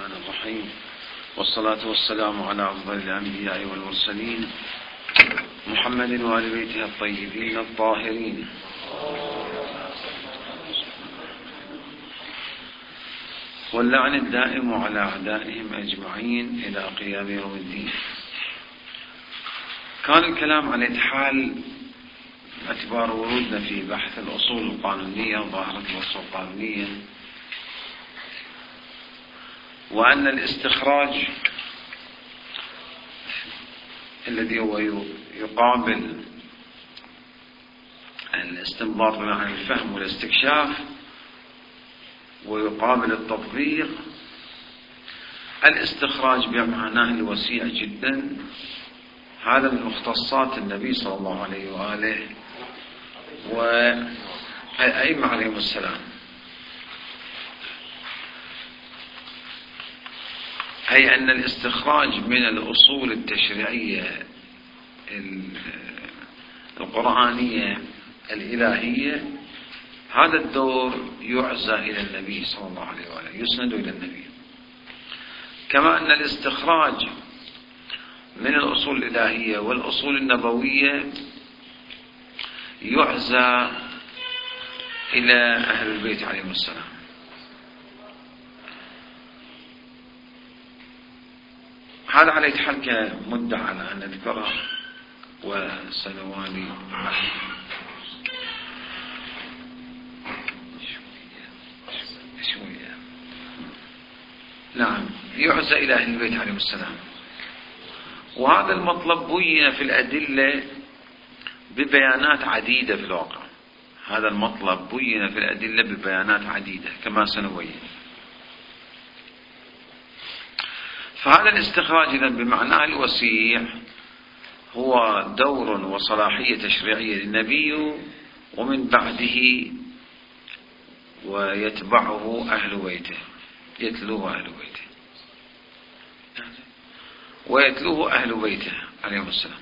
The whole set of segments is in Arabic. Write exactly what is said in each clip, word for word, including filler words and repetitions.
الرحمن الرحيم، والصلاة والسلام على أفضل الأنبياء والمرسلين محمد وآل بيته الطيبين الطاهرين. واللعن الدائم على أعدائهم أجمعين إلى قيام يوم الدين. كان الكلام عن إتحال باعتبار ورودنا في بحث الأصول القانونية وظاهرة الأصول القانونية، وأن الاستخراج الذي هو يقابل الاستنباط عن الفهم والاستكشاف ويقابل التطبيق، الاستخراج بمعناه الوسيع جدا هذا من مختصات النبي صلى الله عليه وآله والأئمة عليهم السلام، أي أن الاستخراج من الأصول التشريعية القرآنية الإلهية هذا الدور يعزى إلى النبي صلى الله عليه وآله، يسند إلى النبي. كما أن الاستخراج من الأصول الإلهية والأصول النبوية يعزى إلى أهل البيت عليهم السلام. هذا على يتحل كمدة على أن نذكره وسنوالي شوية. نعم، يعزى إلى أهل البيت عليهم السلام، وهذا المطلب بين في الأدلة ببيانات عديدة في الواقع. هذا المطلب بين في الأدلة ببيانات عديدة كما سنبين. فهذا الاستخراج إذن بمعناه الوسيع هو دور وصلاحية تشريعية للنبي ومن بعده ويتبعه أهل بيته، يتلوه أهل بيته ويتلوه أهل بيته عليهم السلام.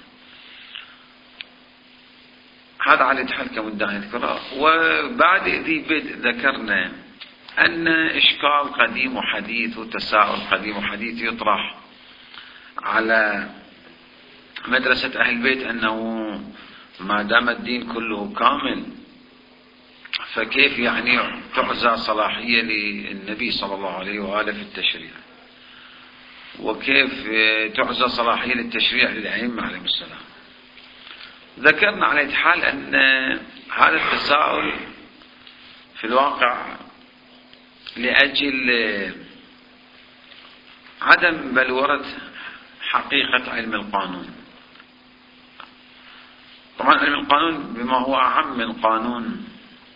هذا على يتحل كمدة نذكره. وبعد ذي بدء ذكرنا أن إشكال قديم وحديث وتساؤل قديم وحديث يطرح على مدرسة أهل البيت أنه ما دام الدين كله كامل فكيف يعني تعزى صلاحية للنبي صلى الله عليه وآله في التشريع، وكيف تعزى صلاحية للتشريع للأئمة عليهم السلام. ذكرنا على حال أن هذا التساؤل في الواقع لأجل عدم بلورة حقيقة علم القانون. طبعا علم القانون بما هو أعم من قانون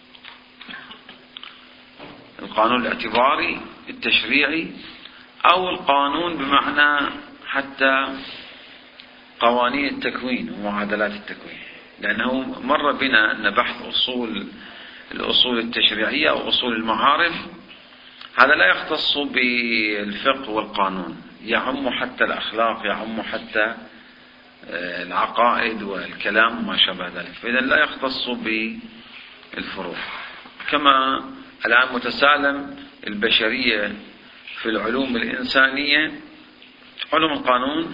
القانون الاعتباري التشريعي أو القانون بمعنى حتى قوانين التكوين ومعادلات التكوين، لأنه مر بنا أن بحث أصول الأصول التشريعية أو أصول المعارف هذا لا يختص بالفقه والقانون، يعم حتى الأخلاق، يعم حتى العقائد والكلام وما شابه ذلك، فإذا لا يختص بالفروع. كما الآن متسالم البشرية في العلوم الإنسانية، علوم القانون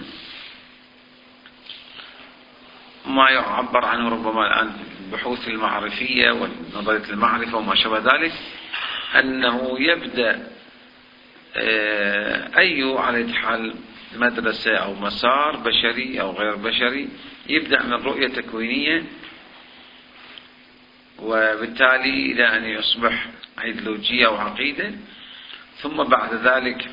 ما يعبر عنه ربما الآن البحوث المعرفية ونظرية المعرفة وما شابه ذلك، أنه يبدأ أي على حال مدرسة أو مسار بشري أو غير بشري يبدأ من رؤية تكوينية، وبالتالي إلى أن يصبح أيديولوجية أو عقيدة، ثم بعد ذلك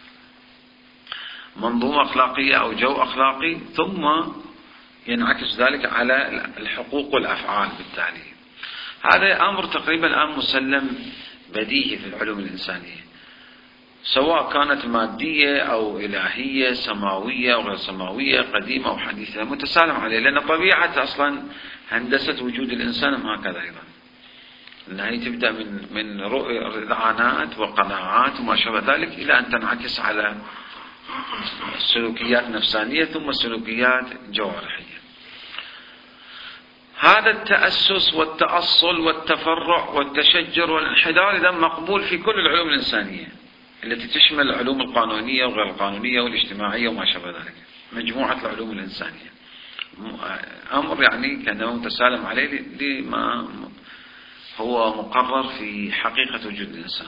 منظومة أخلاقية أو جو أخلاقي، ثم ينعكس ذلك على الحقوق والأفعال. بالتالي هذا أمر تقريبا الآن مسلم بديهي في العلوم الإنسانية، سواء كانت مادية أو إلهية، سماوية أو غير سماوية، قديمة أو حديثة، متسالم عليه، لأن طبيعة أصلا هندسة وجود الإنسان هكذا أيضا، أنها تبدأ من من رذعانات وقناعات وما شابه ذلك إلى أن تنعكس على سلوكيات نفسانية ثم سلوكيات جوارحية. هذا التأسس والتأصل والتفرع والتشجر والانحدار إذا مقبول في كل العلوم الإنسانية، التي تشمل العلوم القانونية وغير القانونية والاجتماعية وما شابه ذلك، مجموعة العلوم الإنسانية. أمر يعني كأنه متسالم عليه لما هو مقرر في حقيقة وجود الإنسان.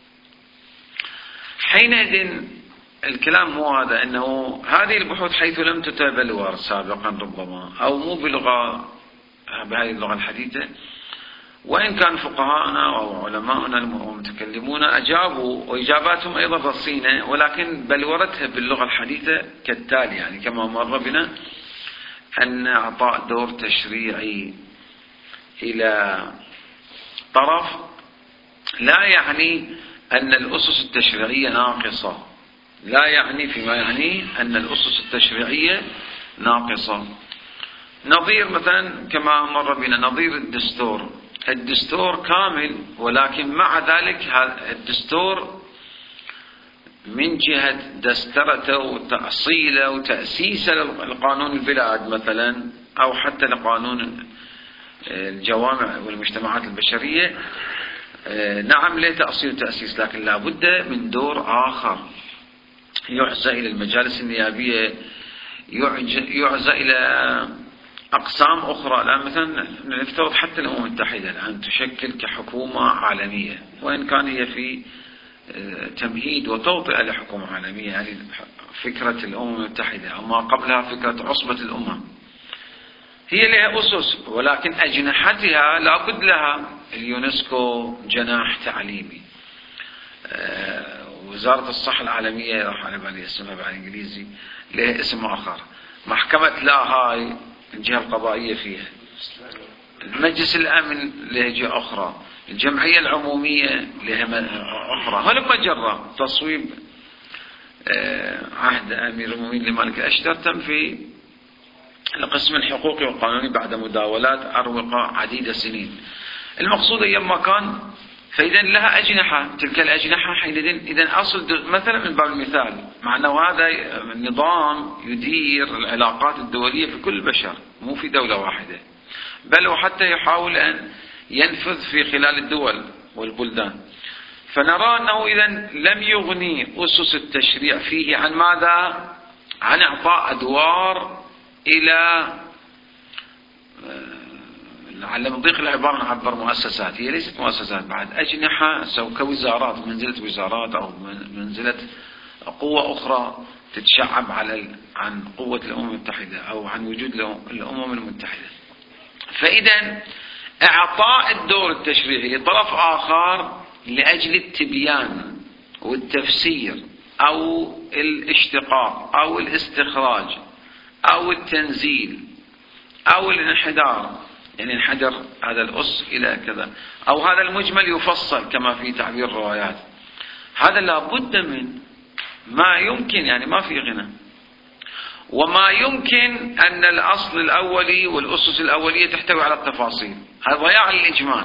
حينئذ الكلام هو هذا، أنه هذه البحوث حيث لم تتبلور سابقا ربما أو مو بلغة بهذه اللغة الحديثة، وإن كان فقهاءنا أو علماءنا المتكلمون أجابوا وإجاباتهم أيضا رصينة، ولكن بلورتها باللغة الحديثة كالتالي، يعني كما مر بنا أن أعطاء دور تشريعي إلى طرف لا يعني أن الأسس التشريعية ناقصة، لا يعني فيما يعني أن الأسس التشريعية ناقصة. نظير مثلا كما مر بنا نظير الدستور، الدستور كامل، ولكن مع ذلك الدستور من جهة دسترته وتأصيله وتأسيسه لقانون البلاد مثلا، أو حتى لقانون الجوامع والمجتمعات البشرية، نعم له تأصيل وتأسيس، لكن لا بد من دور آخر يعزى إلى المجالس النيابية، يعزى إلى أقسام أخرى. الآن مثلا نفترض حتى الأمم المتحدة الآن تشكل كحكومة عالمية، وإن كان هي في تمهيد وتوطئة لحكومة عالمية، يعني فكرة الأمم المتحدة أو ما قبلها فكرة عصبة الأمم، هي لها أسس، ولكن أجنحتها لا بد لها. اليونسكو جناح تعليمي، وزارة الصحة العالمية راح على بالي اسمها بالإنجليزي لها اسم آخر، محكمة لا هاي الجهة القضائية فيها، المجلس الأمن له جهة أخرى، الجمعية العمومية لها أخرى. هلما جرى تصويب عهد أمير المؤمنين لمالك الأشتر تم في القسم الحقوقي والقانوني بعد مداولات أروقة عديدة سنين. المقصود أيما كان فإذا لها أجنحة، تلك الأجنحة حينئذ إذا أصل مثلا من باب المثال، مع أنه هذا النظام يدير العلاقات الدولية في كل البشر مو في دولة واحدة، بل وحتى يحاول أن ينفذ في خلال الدول والبلدان. فنرى أنه إذا لم يغني أسس التشريع فيه عن ماذا؟ عن إعطاء أدوار إلى لعل من ضيق العبارة نعبر مؤسسات، هي ليست مؤسسات بعد، أجنحة سو كوزارات، منزلة وزارات أو منزلة قوة أخرى تتشعب على عن قوة الأمم المتحدة أو عن وجود الأمم المتحدة. فإذا إعطاء الدور التشريعي لطرف آخر لأجل التبيان والتفسير أو الاشتقاق أو الاستخراج أو التنزيل أو الانحدار، يعني انحدر هذا الأس إلى كذا، أو هذا المجمل يفصل كما في تعبير الروايات، هذا لابد من ما يمكن، يعني ما في غنى. وما يمكن أن الأصل الأولي والأسس الأولية تحتوي على التفاصيل، هذا ضياع الإجمال.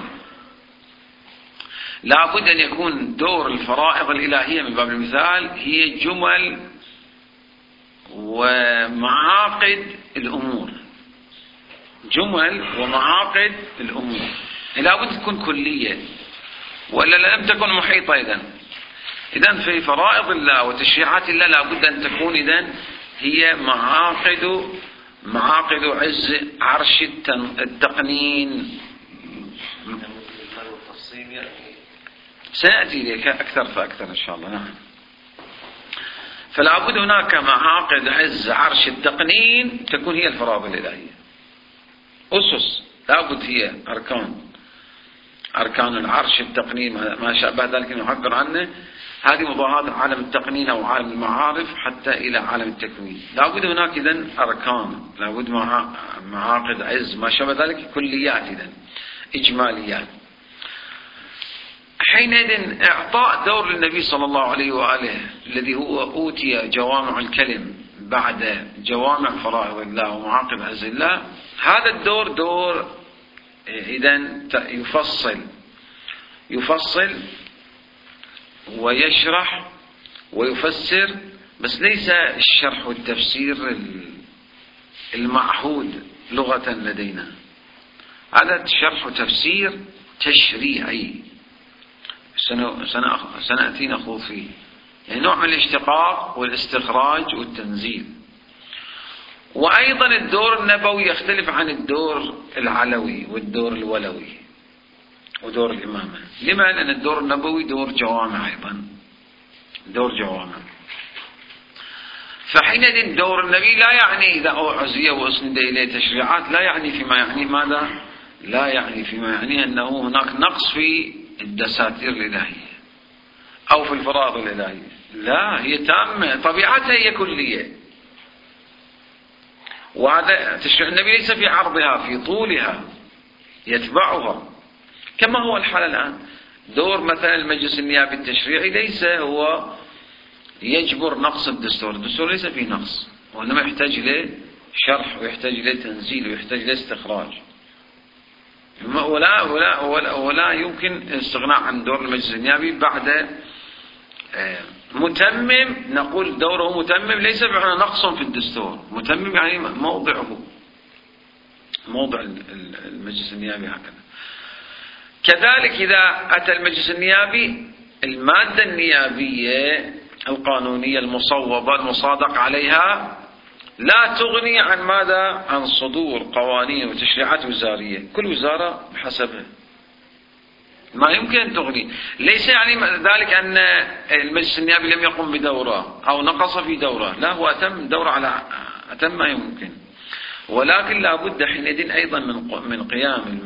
لابد أن يكون دور الفرائض الإلهية من باب المثال هي جمل ومعاقد الأمور، جمل ومعاقد الأمور لابد تكون كلية، ولا لم تكن محيطة. إذن إذن في فرائض الله وتشريعات الله لابد أن تكون إذن هي معاقد معاقد عز عرش التقنين. سنأتي إليك أكثر فأكثر إن شاء الله. نعم. فلا بد هناك معاقد عز عرش التقنين تكون هي الفرائض الإلهية، أسس لا بد هي أركان، أركان العرش التقنين ما شابه ذلك نعبر عنه، هذه مضاهاة عالم التقنين أو عالم المعارف حتى إلى عالم التكوين. لا بد هناك إذن أركان، لا بد معاقد عز ما شابه ذلك، كليات إذن إجماليات. حينئذ إعطاء دور للنبي صلى الله عليه وآله الذي هو أوتي جوامع الكلم بعد جوامع فرائض الله ومعاقد عز الله، هذا الدور دور إذن يفصل يفصل ويشرح ويفسر، بس ليس الشرح والتفسير المعهود لغة لدينا، هذا شرح وتفسير تشريعي سنأتي نخوض فيه يعني نوع من الاشتقاق والاستخراج والتنزيل. وأيضا الدور النبوي يختلف عن الدور العلوي والدور الولوي ودور الإمامة. لما؟ لأن الدور النبوي دور جوامع، أيضا دور جوامع. فحينئذ دور النبي لا يعني إذا أعزي وأسند إليه تشريعات، لا يعني فيما يعني ماذا؟ لا يعني فيما يعني أنه هناك نقص في الدساتير الإلهية أو في الفرائض الإلهية، لا، هي تامة، طبيعتها هي كلية. وهذا تشريع النبي ليس في عرضها، في طولها يتبعها، كما هو الحال الآن. دور مثلا المجلس النيابي التشريعي ليس هو يجبر نقص الدستور، الدستور ليس فيه نقص، وإنما يحتاج إليه شرح ويحتاج إليه تنزيل ويحتاج إليه استخراج. ولا, ولا, ولا, ولا يمكن الاستغناء عن دور المجلس النيابي بعد متمم. نقول دوره متمم ليس بمعنى نقص في الدستور، متمم يعني موضعه، موضع المجلس النيابي هكذا. كذلك إذا أتى المجلس النيابي المادة النيابية القانونية المصوبة المصادق عليها لا تغني عن ماذا؟ عن صدور قوانين وتشريعات وزارية، كل وزارة بحسبها، ما يمكن أن تغني. ليس يعني ذلك أن المجلس النيابي لم يقم بدوره أو نقص في دوره، لا، هو أتم دوره على أتم ما يمكن، ولكن لا بد حينئذ أيضا من من قيام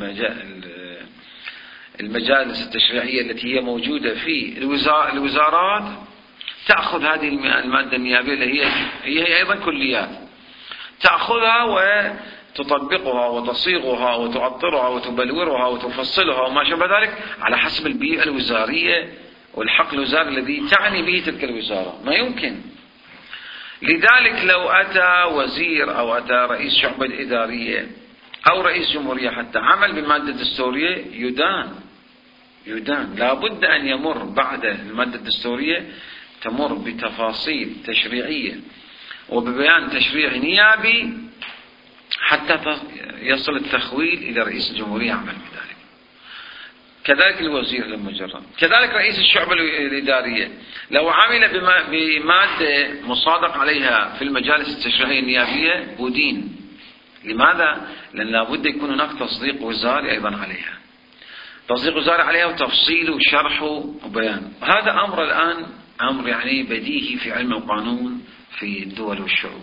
المجالس التشريعية التي هي موجودة في الوزارات تأخذ هذه المادة النيابية اللي هي هي أيضا كليات، تأخذها وتطبقها وتصيغها وتعطرها وتبلورها وتفصلها وما شابه ذلك على حسب البيئة الوزارية والحق الوزاري الذي تعني به تلك الوزارة. ما يمكن. لذلك لو أتى وزير أو أتى رئيس شعبة إدارية أو رئيس جمهورية حتى عمل بمادة دستورية يدان يدان لا بد أن يمر بعد المادة الدستورية تمر بتفاصيل تشريعية وببيان تشريعي نيابي حتى يصل التخويل إلى رئيس الجمهورية يعمل بذلك. كذلك الوزير لما جرى، كذلك رئيس الشعبة الإدارية لو عمل بمادة مصادق عليها في المجالس التشريعية النيابية أدين. لماذا؟ لأن لابد يكون هناك تصديق وزاري أيضا عليها، تصديق وزاري عليها وتفصيل وشرح وبيان. هذا أمر الآن أمر يعني بديهي في علم القانون في الدول والشعوب.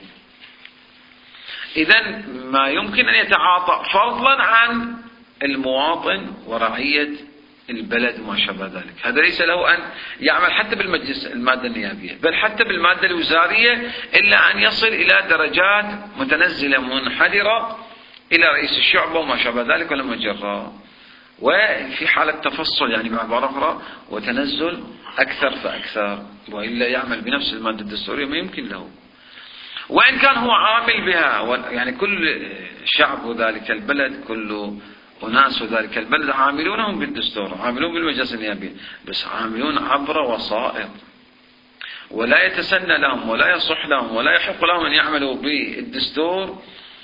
إذن ما يمكن أن يتعاطى فضلا عن المواطن ورعية البلد وما شابه ذلك. هذا ليس له أن يعمل حتى بالمجلس المادة النيابية، بل حتى بالمادة الوزارية، إلا أن يصل إلى درجات متنزلة منحدرة إلى رئيس الشعبة وما شابه ذلك ولما جرى، وفي حالة تفصل يعني بعبارة أخرى وتنزل أكثر فأكثر، وإلا يعمل بنفس المادة الدستورية ما يمكن له. وإن كان هو عامل بها، يعني كل شعب ذلك البلد، كل أناس ذلك البلد عاملونهم بالدستور، عاملون بالمجلس النيابي، بس عاملون عبر وسائط، ولا يتسنى لهم ولا يصح لهم ولا يحق لهم أن يعملوا بالدستور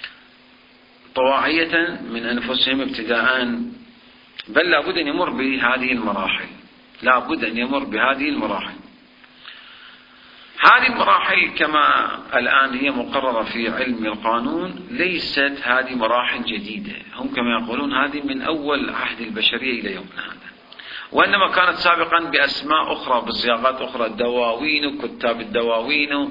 طواعية من أنفسهم ابتداء، بل لابد أن يمر بهذه المراحل، لابد أن يمر بهذه المراحل. هذه المراحل كما الآن هي مقررة في علم القانون ليست هذه مراحل جديدة، هم كما يقولون هذه من أول عهد البشرية إلى يومنا هذا، وإنما كانت سابقا بأسماء أخرى بصياغات أخرى، دواوين وكتاب الدواوين،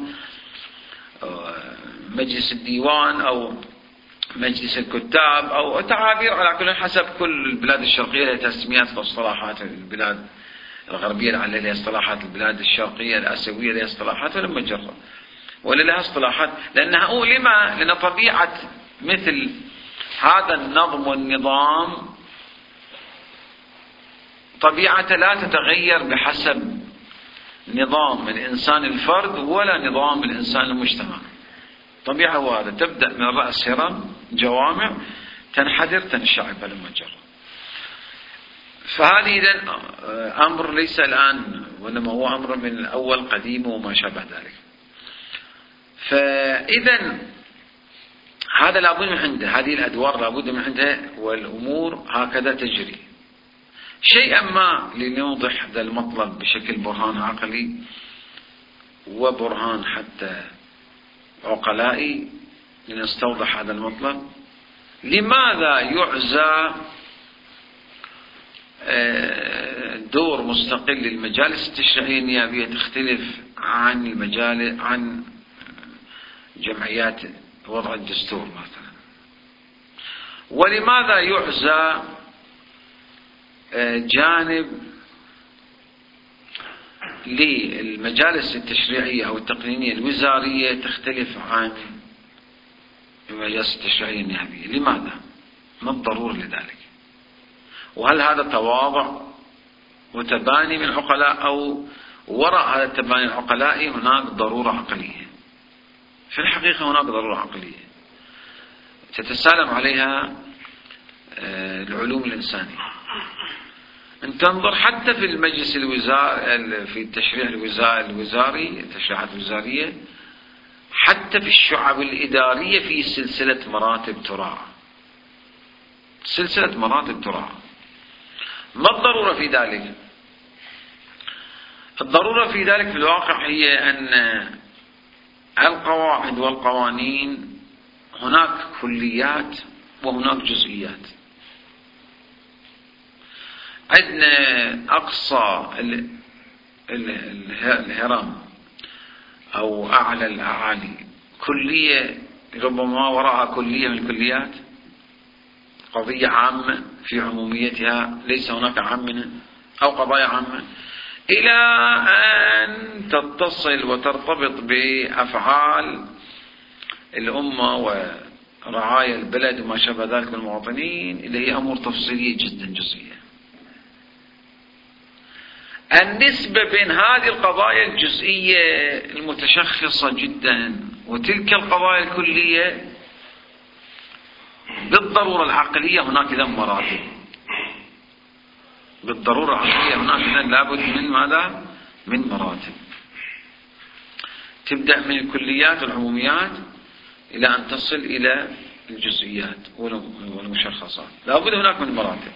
مجلس الديوان أو مجلس الكتاب أو تعابير على كل حسب كل البلاد الشرقية لها تسميات واصطلاحات، البلاد الغربية لها اصطلاحات، البلاد الشرقية الآسيوية لها اصطلاحات، ولما جرى ولا لها اصطلاحات، لأنها لما؟ لأن طبيعة مثل هذا النظم والنظام طبيعة لا تتغير بحسب نظام الإنسان الفرد ولا نظام الإنسان المجتمع. طبيعة هو هذا، تبدأ من الرأس هرم جوامع تنحدر تنشعب لما جرى. فهذه إذن أمر ليس الآن، وإنما هو أمر من الأول قديم وما شابه ذلك. فإذن هذا لابد من عنده، هذه الأدوار لابد من عندها، والأمور هكذا تجري. شيئا ما لنوضح هذا المطلب بشكل برهان عقلي، وبرهان حتى عقلائي لنستوضح هذا المطلب. لماذا يعزى دور مستقل للمجالس التشريعية النيابية تختلف عن المجال عن جمعيات وضع الدستور مثلا؟ ولماذا يعزى جانب للمجالس التشريعية أو التقنينية الوزارية تختلف عن المجالس التشريعية النيابية؟ لماذا؟ ما الضرورة لذلك؟ وهل هذا تواضع وتباني من العقلاء، أو وراء هذا التباني العقلائي هناك ضرورة عقلية؟ في الحقيقة هناك ضرورة عقلية تتسالم عليها العلوم الإنسانية. أن تنظر حتى في المجلس الوزاري، في التشريع الوزاري، التشريعات الوزارية، حتى في الشعب الإدارية في سلسلة مراتب تراعى، سلسلة مراتب تراعى. ما الضرورة في ذلك؟ الضرورة في ذلك في الواقع هي أن القواعد والقوانين هناك كليات وهناك جزئيات. عندنا أقصى الهرم أو أعلى الأعالي كلية ربما وراءها كلية من الكليات، قضية عامة في عموميتها ليس هناك عام منها، أو قضايا عامة، إلى أن تتصل وترتبط بأفعال الأمة ورعايا البلد وما شابه ذلك من المواطنين، اللي هي أمور تفصيلية جدا جزئية. النسبة بين هذه القضايا الجزئية المتشخصة جدا وتلك القضايا الكلية بالضرورة العقلية هناك إذن مراتب. بالضرورة العقلية هناك إذن لابد من ماذا؟ من مراتب. تبدأ من الكليات والعموميات إلى أن تصل إلى الجزئيات والمشخصات، لابد هناك من مراتب.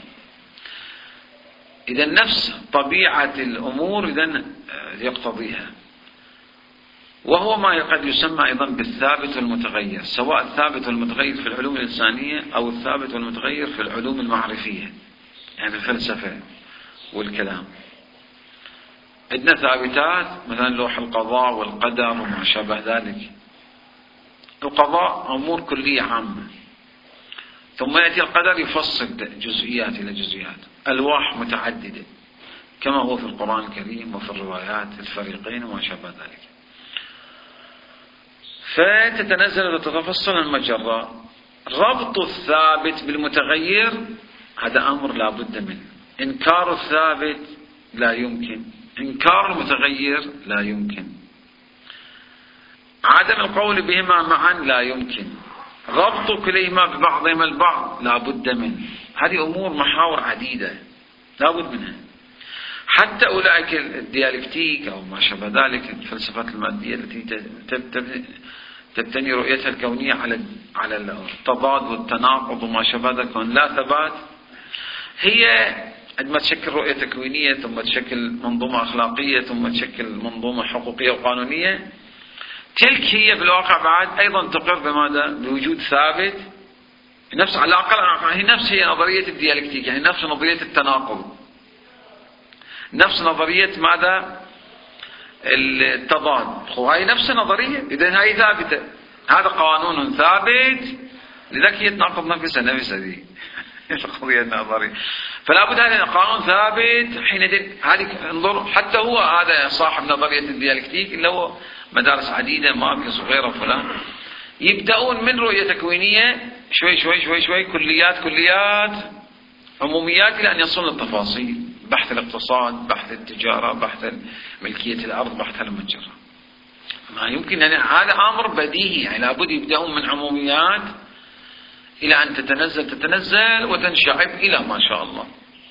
إذا نفس طبيعة الأمور إذن يقتضيها، وهو ما قد يسمى أيضا بالثابت والمتغير، سواء الثابت والمتغير في العلوم الإنسانية أو الثابت والمتغير في العلوم المعرفية، يعني الفلسفة والكلام. عندنا ثابتات مثلا لوح القضاء والقدر وما شابه ذلك. القضاء أمور كلية عامة، ثم يأتي القدر يفصل جزئيات إلى جزئيات، ألواح متعددة كما هو في القرآن الكريم وفي الروايات الفريقين وما شابه ذلك. فتتنزل وتتفصل المجرة. ربط الثابت بالمتغير هذا أمر لا بد منه. إنكار الثابت لا يمكن، إنكار المتغير لا يمكن، عدم القول بهما معا لا يمكن، ربط كليهما ببعضهما البعض لا بد منه. هذه أمور محاور عديدة لا بد منها. حتى أولئك الديالكتيك أو ما شابه ذلك الفلسفات المادية التي تبتني رؤيتها الكونية على على التضاد والتناقض وما شابه ذلك وأن لا ثبات، هي عندما تشكل رؤية تكوينية ثم تشكل منظومة أخلاقية ثم تشكل منظومة حقوقية وقانونية، تلك هي في الواقع بعد أيضا تقر بماذا؟ بوجود ثابت، نفس على الأقل هي نفس هي نظرية الديالكتيك، يعني نفس نظرية التناقض، نفس نظرية ماذا؟ التضاد، هاي نفس النظرية، إذن هاي ثابتة، هذا قانون ثابت لذلك هي تناقض نفسها نفسها دي القضية النظرية. فلا بد هذا قانون ثابت. حينئذ هذه انظر حتى هو هذا صاحب نظرية الديالكتيك اللي هو مدارس عديدة ماركس وغيره فلان، يبدأون من رؤية تكوينية شوي شوي شوي شوي كليات كليات عموميات إلى أن يصلون التفاصيل، بحث الاقتصاد، بحث التجارة، بحث ملكية الأرض، بحث المتجرة. ما يمكن أن هذا أمر بديهي، يعني لابد يبدأون من عموميات إلى أن تتنزل تتنزل وتنشعب إلى ما شاء الله.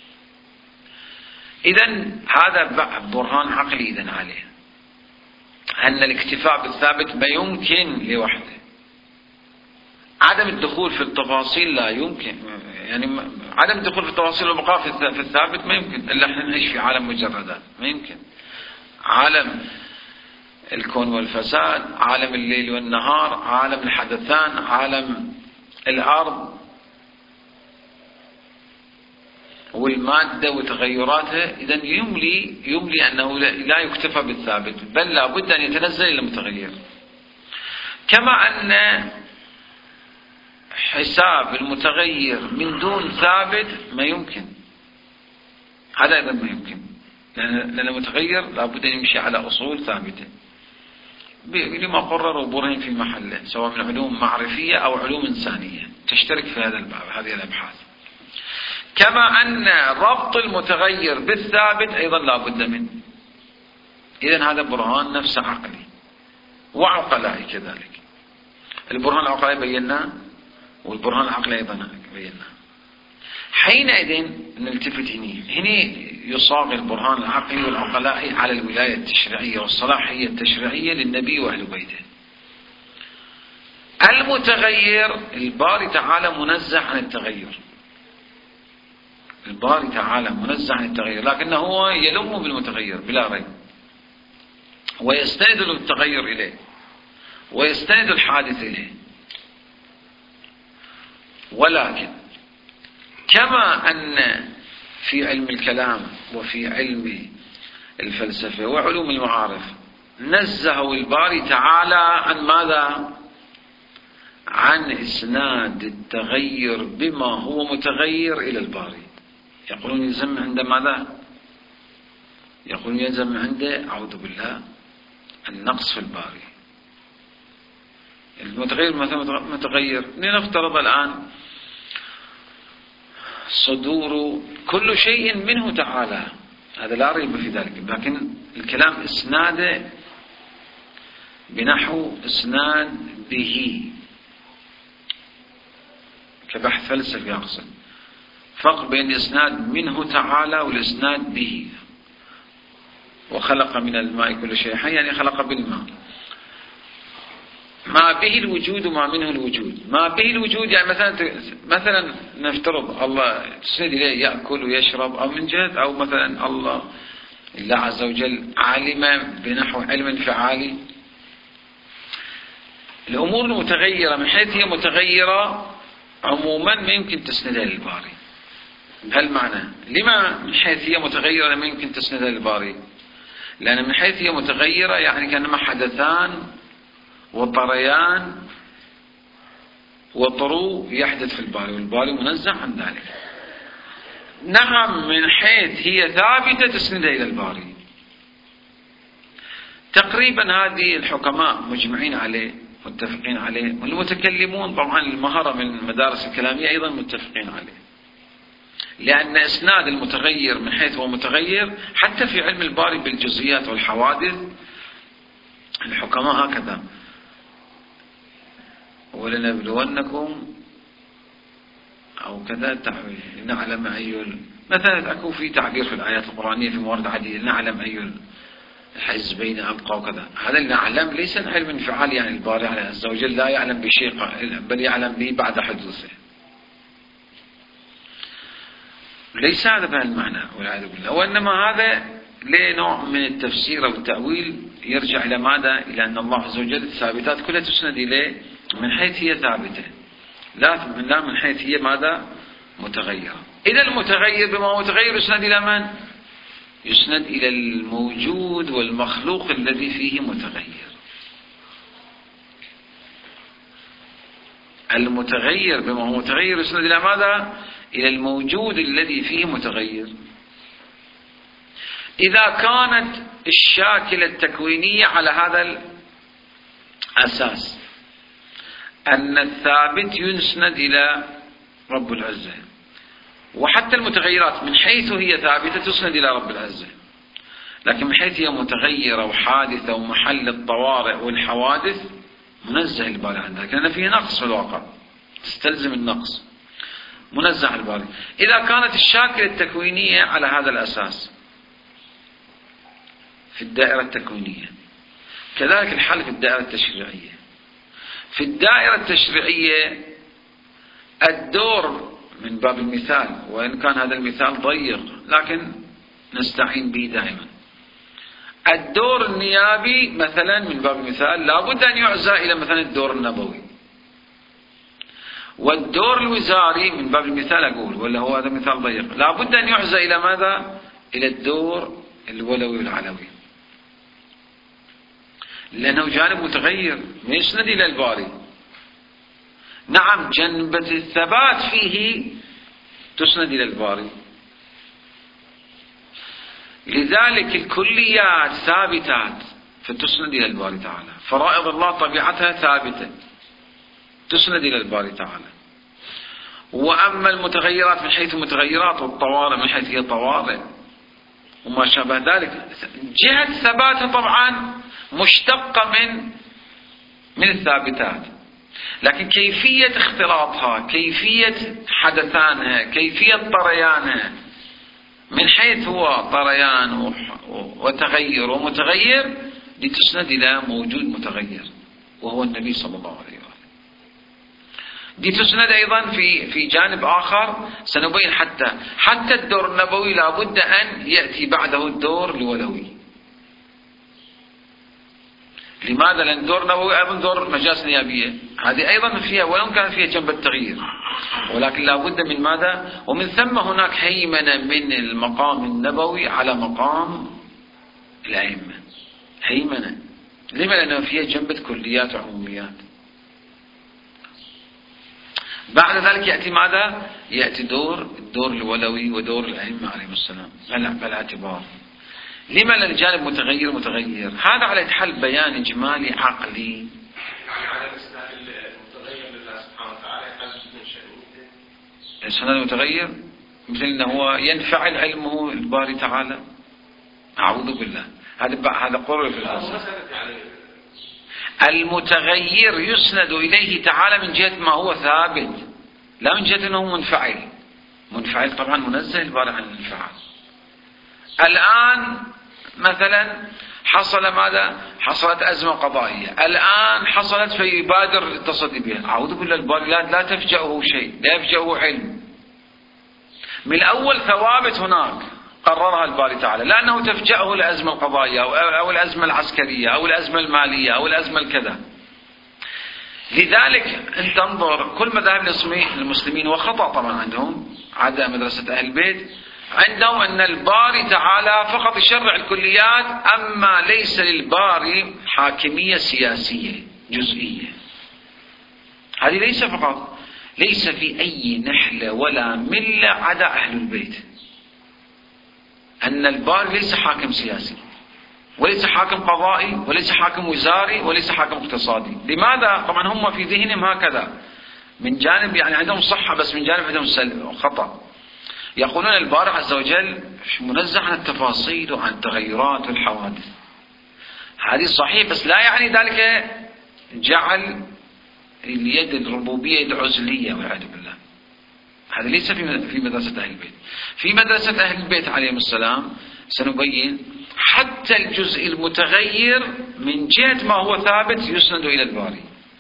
إذن هذا برهان عقلي إذن عليه أن الاكتفاء بالثابت ما يمكن لوحده. عدم الدخول في التفاصيل لا يمكن، يعني عدم الدخول في التفاصيل والبقاء في الثابت ما يمكن إلا احنا نعيش في عالم مجردات، ما يمكن. عالم الكون والفساد، عالم الليل والنهار، عالم الحدثان، عالم الأرض والمادة وتغيراتها. إذن يملي يملي أنه لا يكتفى بالثابت، بل لا بد أن يتنزل إلى المتغير. كما أن حساب المتغير من دون ثابت ما يمكن، هذا أيضا ما يمكن، لأن المتغير لا بد أن يمشي على أصول ثابتة لما قرروا برهن في محله، سواء من علوم معرفية أو علوم إنسانية تشترك في هذا الباب، هذه الأبحاث. كما أن ربط المتغير بالثابت أيضا لا بد منه. إذن هذا برهان نفس عقلي وعقلائي كذلك. البرهان العقلائي بيناه والبرهان العقلي أيضا بيناه. حينئذ نلتفت هنا هنا يصاغ البرهان العقلي والعقلائي على الولاية التشريعية والصلاحية التشريعية للنبي وأهل بيته. المتغير الباري تعالى منزه عن التغير، الباري تعالى منزه عن التغير، لكنه هو يلم بالمتغير بلا ريب، ويستند التغير إليه ويستند الحادث إليه. ولكن كما أن في علم الكلام وفي علم الفلسفة وعلوم المعارف نزه الباري تعالى عن ماذا؟ عن إسناد التغير بما هو متغير إلى الباري. يقولون يلزم عند ماذا؟ يقولون يلزم عنده أعوذ بالله النقص في الباري. المتغير مثلا متغير، لنفترض الآن صدور كل شيء منه تعالى، هذا لا ريب في ذلك، لكن الكلام إسناده بنحو إسناد به كبحث فلسفي أقصد، فرق بين الإسناد منه تعالى والإسناد به. وخلق من الماء كل شيء حي، يعني خلق بالماء. ما به الوجود وما منه الوجود. ما به الوجود يعني مثلا مثلا نفترض الله تسند إليه يأكل ويشرب، أو من جهة أو مثلا الله الله عز وجل عالم بنحو علم انفعالي. الأمور المتغيرة من حيث هي متغيرة عموما ما يمكن تسندها للباري بهالمعنى. لما من حيث هي متغيرة ما يمكن تسندها للباري؟ لأن من حيث هي متغيرة يعني كأنما حدثان وطريان وطرو يحدث في الباري، والباري منزه عن ذلك. نعم من حيث هي ثابتة تسندها إلى الباري. تقريبا هذه الحكماء مجمعين عليه متفقين عليه، والمتكلمون طبعا المهرة من المدارس الكلامية أيضا متفقين عليه، لأن إسناد المتغير من حيث هو متغير حتى في علم الباري بالجزئيات والحوادث الحكماء هكذا: ولنبلونكم أو كذا تحويل نعلم أي مثلا أكو في تعبير في الآيات القرآنية في موارد عديدة نعلم أي الحزبين أبقى وكذا. هذا النعلم ليس علم انفعال، يعني الباري عز وجل لا يعلم بشيء بل يعلم به بعد حدوثه، ليس هذا بهالمعنى والعياذ بالله. وإنما هذا لنوع من التفسير أو التأويل يرجع إلى ماذا؟ إلى أن الله عز وجل الثابتات كلها تسند إليه من حيث هي ثابتة، لا من حيث هي ماذا؟ متغيرة. إذا المتغير بما هو متغير يسند إلى من؟ يسند إلى الموجود والمخلوق الذي فيه متغير. المتغير بما هو متغير يسند إلى ماذا؟ إلى الموجود الذي فيه متغير. إذا كانت الشاكلة التكوينية على هذا الأساس أن الثابت يسند إلى رب العزة، وحتى المتغيرات من حيث هي ثابتة تسند إلى رب العزة، لكن من حيث هي متغيرة وحادثة ومحل الطوارئ والحوادث منزه الباري عن ذلك، لأن فيه نقص في الواقع تستلزم النقص، منزه الباري. إذا كانت الشاكلة التكوينية على هذا الأساس في الدائرة التكوينية، كذلك الحال في الدائرة التشريعية. في الدائرة التشريعية الدور من باب المثال، وإن كان هذا المثال ضيق لكن نستعين به دائما، الدور النيابي مثلا من باب المثال لابد أن يعزى إلى مثلا الدور النبوي، والدور الوزاري من باب المثال أقول، ولا هو هذا مثال ضيق، لابد أن يعزى إلى ماذا؟ إلى الدور الولوي والعلوي، لأنه جانب متغير يسند إلى الباري. نعم جنبة الثبات فيه تسند إلى الباري، لذلك الكليات ثابتات فتسند إلى الباري تعالى، فرائض الله طبيعتها ثابتة تسند إلى الباري تعالى. وأما المتغيرات من حيث متغيرات والطوارئ من حيث هي طوارئ وما شابه ذلك، جهة ثباتها طبعا مشتقة من من الثابتات، لكن كيفية اختلاطها، كيفية حدثانها، كيفية طريانها من حيث هو طريان وتغير ومتغير لتسند إلى موجود متغير وهو النبي صلى الله عليه وسلم. دي تسند أيضا في في جانب آخر سنبين، حتى حتى الدور النبوي لابد أن يأتي بعده الدور الولوي. لماذا؟ لأن الدور النبوي أيضا دور مجالس نيابية، هذه أيضا فيها ولو كان فيها جنب التغيير، ولكن لابد من ماذا؟ ومن ثم هناك هيمنة من المقام النبوي على مقام الأئمة، هيمنة. لما؟ لأنه فيها جنبة كليات وعموميات. بعد ذلك يأتي ماذا؟ يأتي دور الدور الولوي ودور الأئمة عليهم السلام بالاعتبار. لما؟ لأن الجانب متغير متغير، هذا على حل بيان إجمالي عقلي. على المتغير لله سبحانه وتعالى يحدث من شأنه. السنة المتغير مثل أنه هو ينفعل علمه الباري تعالى، أعوذ بالله، هذا هذا قرر في الفلسفة. المتغير يسند إليه تعالى من جهة ما هو ثابت، لا من جهة أنه منفعل. منفعل طبعا منزه الباري عن الانفعال. الآن مثلا حصل ماذا؟ حصلت أزمة قضائية، الآن حصلت فيبادر التصدي بها، أعوذ بالله الباري لا, لا تفجأه شيء، لا يفجأه علم. من الأول ثوابت هناك قررها الباري تعالى، لأنه تفجأه الأزمة القضائية أو الأزمة العسكرية أو الأزمة المالية أو الأزمة الكذا. لذلك أنت تنظر كل مذاهب المسلمين، وخطأ طبعا عندهم عدا مدرسة أهل البيت، عندهم أن الباري تعالى فقط يشرع الكليات، أما ليس للباري حاكمية سياسية جزئية. هذه ليس فقط، ليس في أي نحلة ولا ملة عدا أهل البيت، أن الباري ليس حاكم سياسي وليس حاكم قضائي وليس حاكم وزاري وليس حاكم اقتصادي. لماذا؟ طبعا هم في ذهنهم هكذا، من جانب يعني عندهم صحة، بس من جانب عندهم خطأ. يقولون الباري عز وجل منزه عن التفاصيل وعن التغيرات والحوادث. هذه صحيح، بس لا يعني ذلك جعل اليد الربوبية يد عزلية والعياذ بالله. هذا ليس في في مدرسة أهل البيت. في مدرسة أهل البيت عليهم السلام سنبين حتى الجزء المتغير من جهة ما هو ثابت يسند إلى الباري،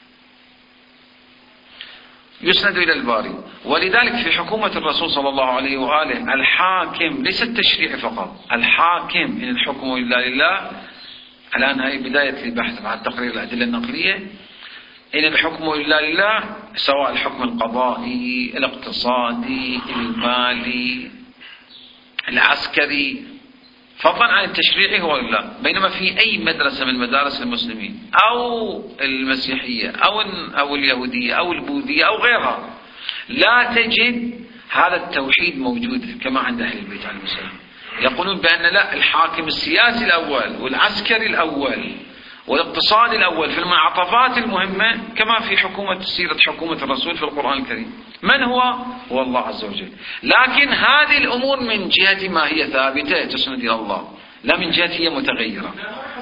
يسند إلى الباري. ولذلك في حكومة الرسول صلى الله عليه وآله الحاكم ليس التشريع فقط، الحاكم إن الحكم إلا لله. الآن هاي بداية البحث عن تقرير الأدلة النقلية. إن الحكم إلا لله، سواء الحكم القضائي الاقتصادي المالي العسكري، فضلا عن التشريعي هو لله. بينما في أي مدرسة من مدارس المسلمين أو المسيحية أو أو اليهودية أو البوذية أو غيرها لا تجد هذا التوحيد موجود كما عند أهل البيت عليهم السلام. يقولون بأن لا، الحاكم السياسي الأول والعسكري الأول والاقتصادي الأول في المعطفات المهمة، كما في حكومة سيرة حكومة الرسول في القرآن الكريم. من هو؟ هو الله عز وجل. لكن هذه الأمور من جهة ما هي ثابتة تسند إلى الله، لا من جهة هي متغيرة.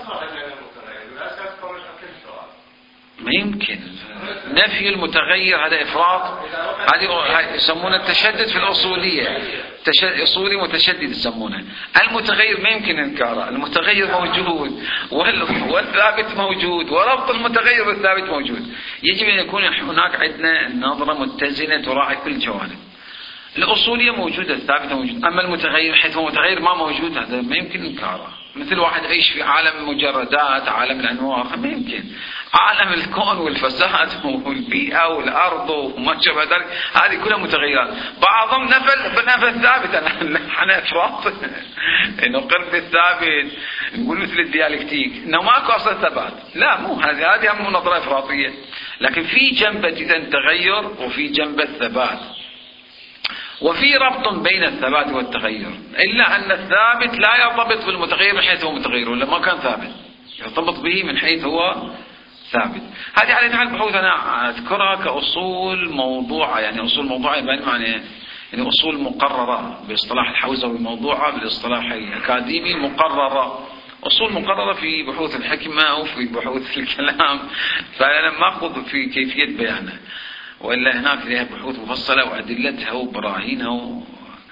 ما يمكن نفي المتغير، هذا إفراط. هذه يسمونه التشدد في الأصولية، أصولي متشدد يسمونه. المتغير ما يمكن إنكاره، المتغير موجود والثابت موجود، وربط المتغير والثابت موجود. يجب أن يكون هناك عندنا نظرة متزنة تراعي كل الجوانب. الأصولية موجودة، الثابتة موجودة، أما المتغير حيث هو متغير ما موجود، هذا ما يمكن إنكاره. مثل واحد يعيش في عالم مجردات، عالم الأنوار، ما يمكن. عالم الكون والفساد والبيئة والأرض وما شابه ذلك هذه كلها متغيرات، بعضهم نفل بنفل ثابت. احنا افراط نقر بالثابت، نقول مثل الديالكتيك انه ماكو اصلا ثبات، لا مو هذه، هذه مو نظرة افراطية. لكن في جنبة اذا تغير وفي جنبة ثبات، وفي ربط بين الثبات والتغير، إلا أن الثابت لا يرتبط بالمتغير من حيث هو متغير، ولا ما كان ثابت يرتبط به من حيث هو ثابت. هذه على نحو البحوث أنا أذكرها كأصول موضوعة، يعني أصول موضوعة بين معنى يعني أصول مقررة باصطلاح الحوزوي، موضوعة بالاصطلاح الأكاديمي مقررة، أصول مقررة في بحوث الحكمة وفي بحوث الكلام، فأنا ما أخذ في كيفية بيانه، وإلا هناك لها بحوث مفصلة وأدلتها وبراهينها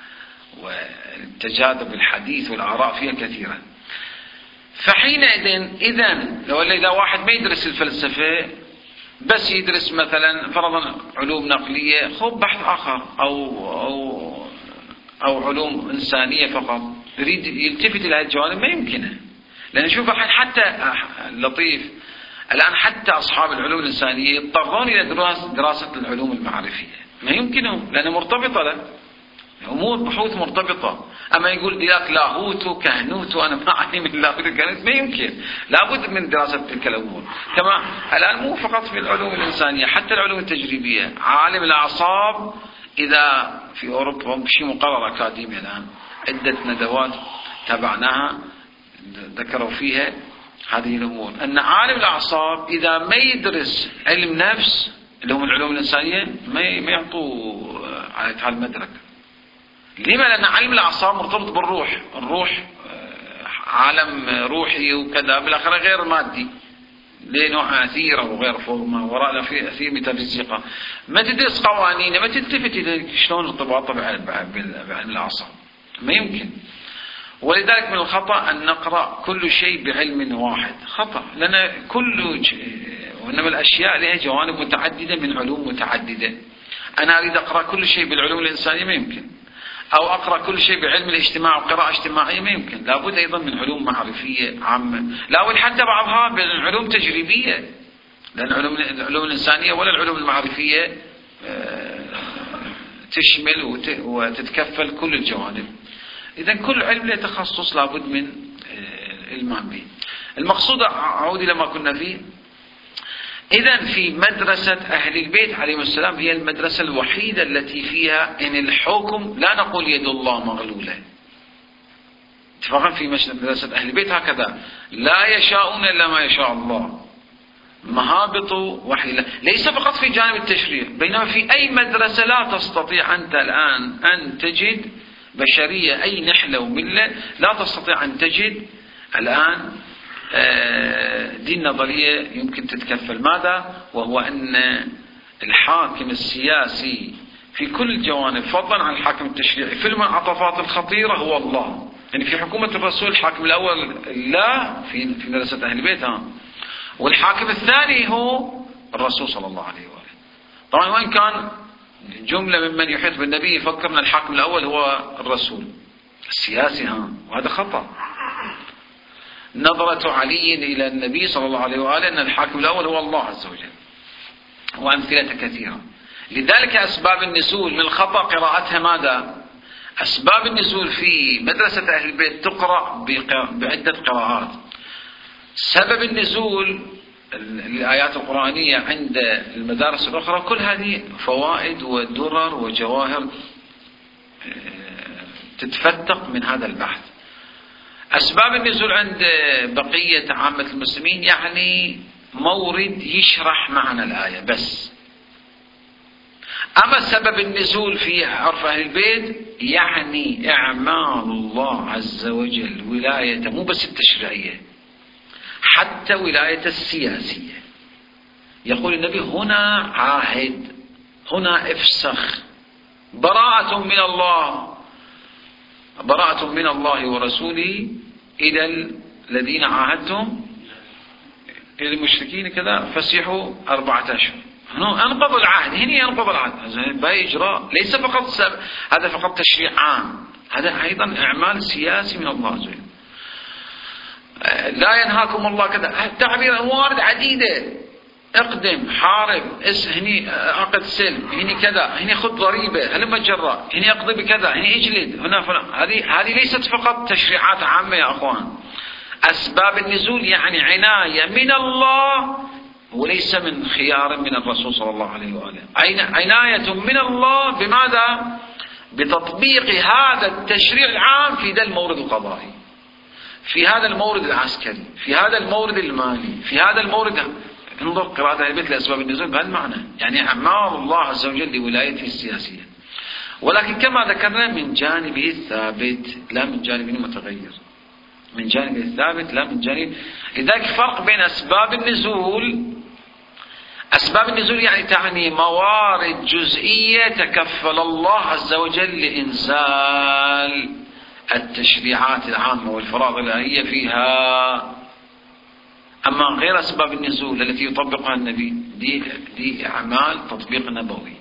والتجاذب الحديث والآراء فيها كثيرة. فحينئذ إذن لو إذا واحد ما يدرس الفلسفة بس يدرس مثلا فرضا علوم نقلية، خب بحث آخر أو أو أو علوم إنسانية فقط، يريد يلتفت إلى الجوانب ما يمكنه، لأن شوف حتى لطيف الآن حتى أصحاب العلوم الإنسانية يضطرون إلى دراسة دراسة العلوم المعرفية، ما يمكنهم لأنها مرتبطة له، أمور بحوث مرتبطة. أما يقول ذاك لاهوت وكهنوت وأنا ما أعني من لاهوت وكهنوت، ما يمكن، لابد من دراسة تلك الأمور. كما الآن مو فقط في العلوم الإنسانية، حتى العلوم التجريبية، عالم الأعصاب إذا في أوروبا شيء مقرر أكاديمي الآن، عدة ندوات تابعناها ذكروا فيها هذه الأمور، أن عالم الأعصاب إذا ما يدرس علم نفس اللي هم العلوم الإنسانية ما يعطوا على هذا المدرك. لما؟ لأن علم الأعصاب مرتبط بالروح، الروح عالم روحي وكذا بالآخرة غير مادي، لنوع أثيرة وغير فورمة، وراء في أثير ميتافيزيقا، ما تدرس قوانين، ما تلتفت إلى شلون ارتباطه بعلم الأعصاب، ما يمكن. ولذلك من الخطأ أن نقرأ كل شيء بعلم واحد، خطأ، لأن كل وإنما الأشياء لها جوانب متعددة من علوم متعددة. أنا أريد أقرأ كل شيء بالعلوم الإنسانية ما يمكن، أو أقرأ كل شيء بعلم الاجتماع وقراءة اجتماعية ما يمكن، لابد أيضا من علوم معرفية عامة، لا حتى بعضها بالعلوم تجريبية، لأن العلوم العلوم الإنسانية ولا العلوم المعرفية تشمل وتتكفل كل الجوانب. إذا كل علم له تخصص لابد من الإلمام به. المقصود أعود إلى ما كنا فيه. إذا في مدرسة أهل البيت عليهم السلام هي المدرسة الوحيدة التي فيها إن الحكم لا نقول يد الله مغلولة. اتفاقا في مدرسة أهل البيت هكذا، لا يشاءون إلا ما يشاء الله، مهابط وحي، ليس فقط في جانب التشريع، بينما في أي مدرسة لا تستطيع أنت الآن أن تجد بشرية أي نحلة وملة، لا تستطيع أن تجد الآن دين نظرية يمكن تتكفل ماذا؟ وهو أن الحاكم السياسي في كل الجوانب فضلا عن الحاكم التشريعي في المنعطفات الخطيرة هو الله. يعني في حكومة الرسول الحاكم الأول لا في في مدرسة أهل البيت، ها، والحاكم الثاني هو الرسول صلى الله عليه وآله. طبعا وإن كان جملة ممن يحيط بالنبي يفكر أن الحاكم الأول هو الرسول السياسي، ها، وهذا خطأ. نظرة علي إلى النبي صلى الله عليه وآله أن الحاكم الأول هو الله عز وجل، وأمثلة كثيرة. لذلك أسباب النزول من الخطأ قراءتها ماذا؟ أسباب النزول في مدرسة أهل البيت تقرأ بعدة قراءات. سبب النزول الآيات القرآنية عند المدارس الأخرى كل هذه فوائد ودرر وجواهر تتفتق من هذا البحث. أسباب النزول عند بقية عامة المسلمين يعني مورد يشرح معنى الآية بس. أما سبب النزول في عرف أهل البيت يعني إعمال الله عز وجل ولايته، مو بس التشريعية، حتى ولاية السياسية. يقول النبي هنا عاهد، هنا افسخ، براءة من الله، براءة من الله ورسوله إلى الذين عاهدتم إلى المشركين كذا فسيحوا أربعة أشهر. هنا أنقض العهد، هنا ينقض العهد، هذا إجراء ليس فقط سب... هذا فقط تشريع عام، هذا أيضا إعمال سياسي من الله عز وجل. لا ينهاكم الله كذا، التعبير موارد عديدة، اقدم، حارب، اس هني عقد سلم، هني كذا، هني خذ ضريبة، هلما جرى، هني اقضي بكذا، هني اجلد، هنا فلان. هذه هذه ليست فقط تشريعات عامة يا اخوان. اسباب النزول يعني عناية من الله وليس من خيار من الرسول صلى الله عليه وآله. عناية من الله بماذا؟ بتطبيق هذا التشريع العام في ذا المورد القضائي، في هذا المورد العسكري، في هذا المورد المالي، في هذا المورد. انظر قراءة أهل البيت لأسباب النزول بهذا المعنى، يعني أعمار الله عز وجل لولايته السياسية، ولكن كما ذكرنا من جانبه الثابت لا من جانبه المتغير، من جانبه الثابت لا من جانب. لذلك فرق بين أسباب النزول. أسباب النزول يعني تعني موارد جزئية تكفل الله عز وجل لإنزال التشريعات العامة والفرائض الإلهية فيها. أما غير أسباب النزول التي يطبقها النبي دي, دي أعمال تطبيق نبوي،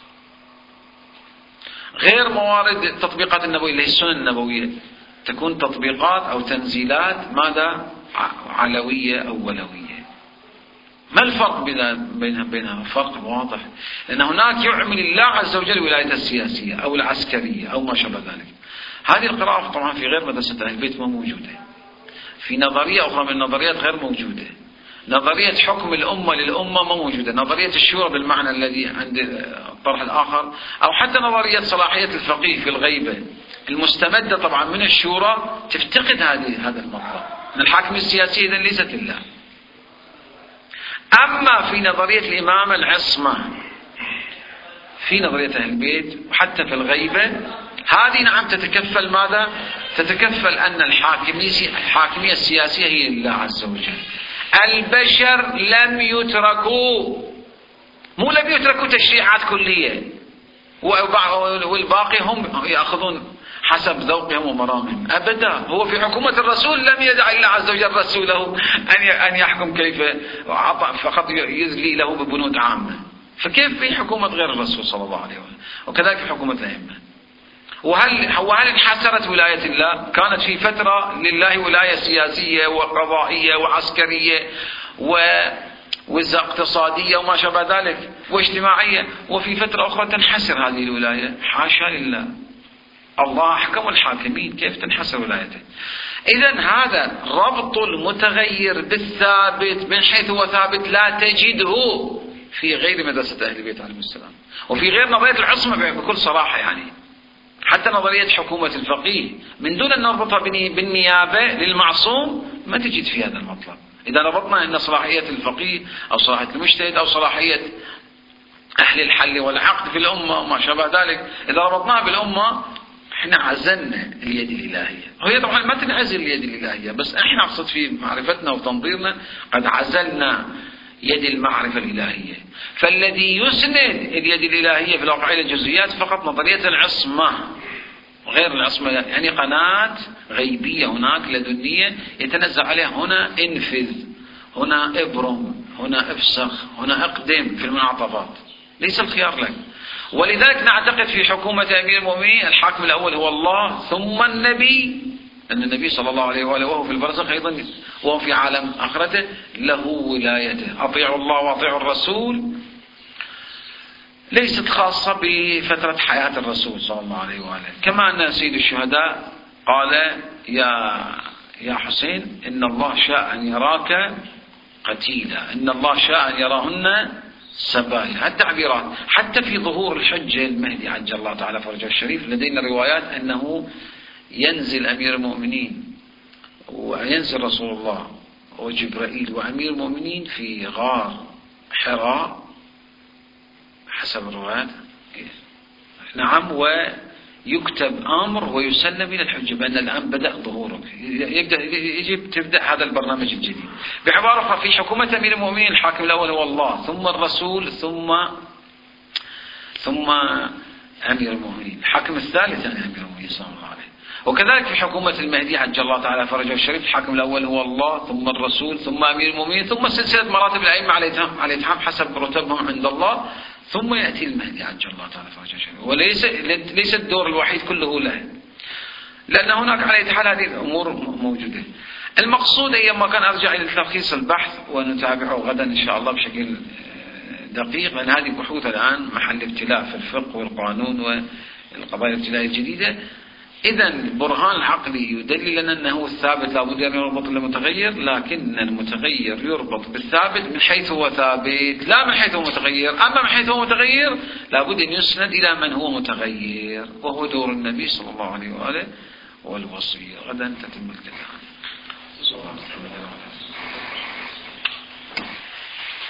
غير موارد التطبيقات النبوية اللي هي السنن النبوية تكون تطبيقات أو تنزيلات ماذا؟ علوية أو ولوية. ما الفرق بينها بينها؟ فرق واضح، لأن هناك يعمل الله عز وجل ولايته السياسية أو العسكرية أو ما شابه ذلك. هذه القراءة طبعا في غير مدرسة أهل البيت ما موجودة، في نظرية أخرى من النظريات غير موجودة. نظرية حكم الأمة للأمة ما موجودة، نظرية الشورى بالمعنى الذي عند الطرح الآخر، أو حتى نظرية صلاحية الفقيه في الغيبة المستمدة طبعا من الشورى تفتقد هذه هذا المطلب، أن الحاكمية السياسية إذن ليست لله. أما في نظرية الإمامة العصمة في نظرية أهل البيت وحتى في الغيبة، هذه نعم تتكفل ماذا؟ تتكفل أن الحاكمية السياسية هي لله عز وجل. البشر لم يتركوا، مو لم يتركوا تشريعات كلية والباقي هم يأخذون حسب ذوقهم ومرامهم، أبدا. هو في حكومة الرسول لم يدع الله عز وجل رسوله أن يحكم كيف فقط يذلي له ببنود عامة، فكيف في حكومة غير الرسول صلى الله عليه وسلم؟ وكذلك في حكومة الأئمة. وهل وهل انحسرت ولاية الله؟ كانت في فترة لله ولاية سياسية وقضائية وعسكرية ووزة اقتصادية وما شابه ذلك واجتماعية، وفي فترة أخرى تنحسر هذه الولاية. حاشا لله، الله أحكم الحاكمين، كيف تنحسر ولايته؟ إذن هذا ربط المتغير بالثابت من حيث هو ثابت لا تجده في غير مدرسة أهل البيت عليهم السلام، وفي غير نظرية العصمة بكل صراحة. يعني حتى نظرية حكومة الفقيه من دون أن نربطها بالنيابة للمعصوم ما تجد في هذا المطلب. إذا ربطنا أن صلاحية الفقيه أو صلاحية المجتهد أو صلاحية أهل الحل والعقد في الأمة وما شابه ذلك، إذا ربطناها بالأمة احنا عزلنا اليد الإلهية. هي طبعا ما تنعزل اليد الإلهية، بس احنا اقصد في معرفتنا وتنظيرنا قد عزلنا يد المعرفة الإلهية. فالذي يسند اليد الإلهية في الواقعية الجزئيات فقط نظرية العصمة، غير العصمة يعني قناة غيبية هناك لدنية يتنزل عليها، هنا انفذ، هنا ابرم، هنا افسخ، هنا اقدم في المنعطفات، ليس الخيار لك. ولذلك نعتقد في حكومة أمير المؤمنين الحاكم الأول هو الله ثم النبي، أن النبي صلى الله عليه وآله وهو في البرزخ أيضا وهو في عالم آخرته له ولايته. أطيعوا الله وأطيعوا الرسول ليست خاصة بفترة حياة الرسول صلى الله عليه وآله، كما أن سيد الشهداء قال يا يا حسين إن الله شاء أن يراك قتيلا، إن الله شاء أن يراهن سبايا. التعبيرات حتى في ظهور الحجة المهدي عجل الله تعالى فرجه الشريف لدينا روايات أنه ينزل أمير المؤمنين وينزل رسول الله وجبرائيل وأمير المؤمنين في غار حراء حسب الروايات، نعم، ويكتب أمر ويسلم إلى الحجة بأن الآن بدأ ظهورك، يبدأ يجب تبدأ هذا البرنامج الجديد. بعبارة أخرى في حكومة أمير المؤمنين الحاكم الأول هو الله ثم الرسول ثم ثم أمير المؤمنين، الحاكم الثالث يعني أمير المؤمنين صلى الله عليه. وكذلك في حكومة المهدي عجل الله تعالى فرجه الشريف الحاكم الأول هو الله ثم الرسول ثم أمير المؤمنين ثم سلسلة مراتب الأئمة على الإتحام حسب رتبهم عند الله، ثم يأتي المهدي عجل الله تعالى فرجه الشريف. وليس ليس الدور الوحيد كله له، لأن هناك على أي حال هذه الأمور موجودة. المقصود أيما كان أرجع إلى تلخيص البحث ونتابعه غدا إن شاء الله بشكل دقيق، لأن هذه بحوث الآن محل ابتلاء في الفقه والقانون والقضايا الابتلائية الجديدة. إذا البرهان العقلي يدلل لنا أنه الثابت لابد أن يربط المتغير، لكن المتغير يربط بالثابت من حيث هو ثابت لا من حيث هو متغير. أما من حيث هو متغير لابد أن يسند إلى من هو متغير، وهو دور النبي صلى الله عليه وآله والوصية. غدا تتم الكلام.